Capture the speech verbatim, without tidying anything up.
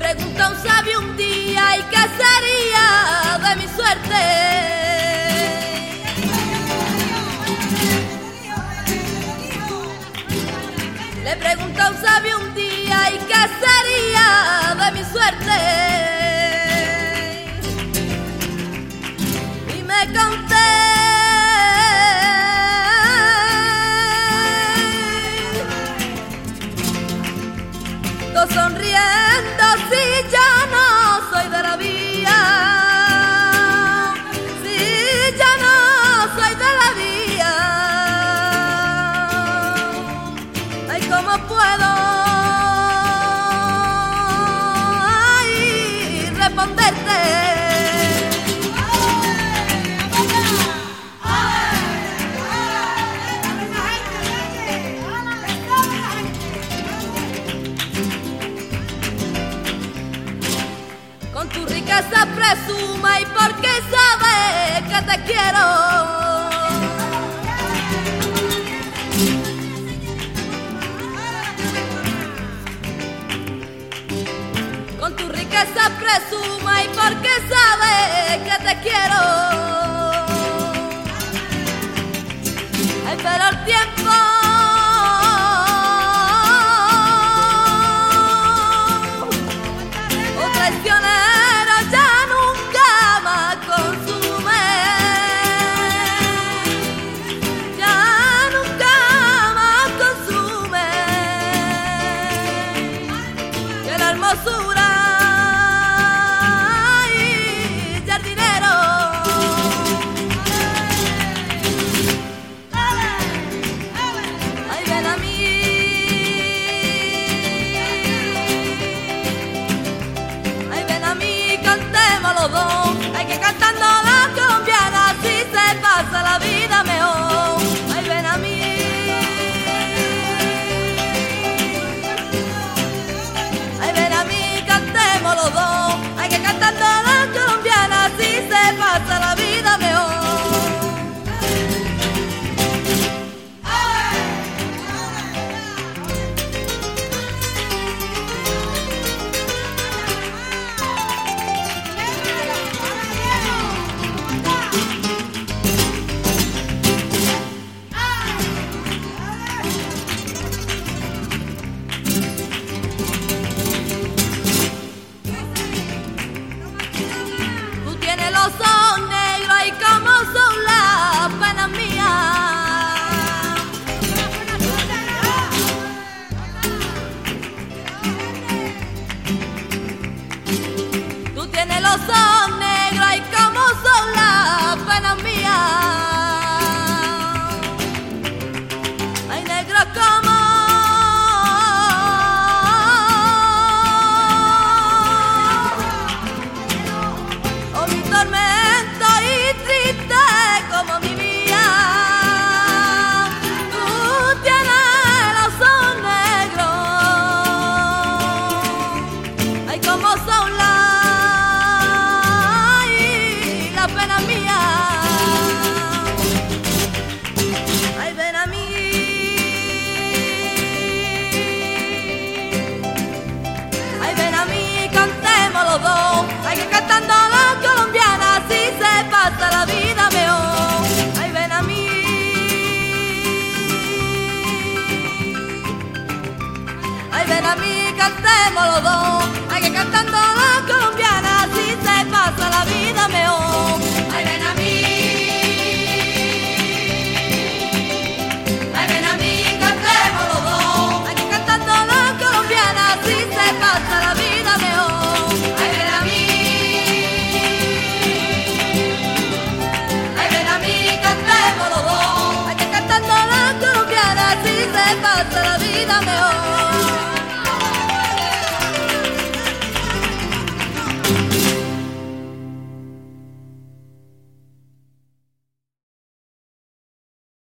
preguntó a un sabio un día, ¿y qué sería de mi suerte? Le preguntó a un sabio un día, ¿y qué sería de mi suerte? Y me conté sonriendo, si ya no soy de la vía, si ya no soy de la vía, ay, ¿cómo puedo ay, responderte? Con tu riqueza presuma y porque sabe que te quiero. Con tu riqueza presuma y porque sabe que te quiero. Ay, pero el tiempo o traicionero ya nunca más consume, ya nunca más consume, que la hermosura y jardinero. Ay, ven a mí. Los dos, hay que cantando la colombiana, así se pasa la vida mejor. Ay, ven a mí. Ay, ven a mí, cantemos los dos, hay que cantando la colombiana, así se pasa la vida mejor. Los ojos negros y como son las penas mías. Tú tienes los ojos negros y como son las penas mías. Ay, negro como tormento y triste como mi vida. Tú tienes los ojos negros, ay, como son las y la pena mía. Ay, ven a mí. Ay, ven a mí, cantemos los dos, hay que cantando la colombiana, así se pasa la vida mejor. Ay, ven a mí. Ay, ven a mí, cantemos los dos, hay que cantando la colombiana, así se pasa la vida mejor. Ay, ven a mí. Ay, ven a mí, cantemos los dos, hay que cantando la colombiana, así se pasa la vida mejor. Ay, ven a mí. Ay, ven a mí, cantemos los dos, hay que cantando la colombiana, así se pasa la vida mejor.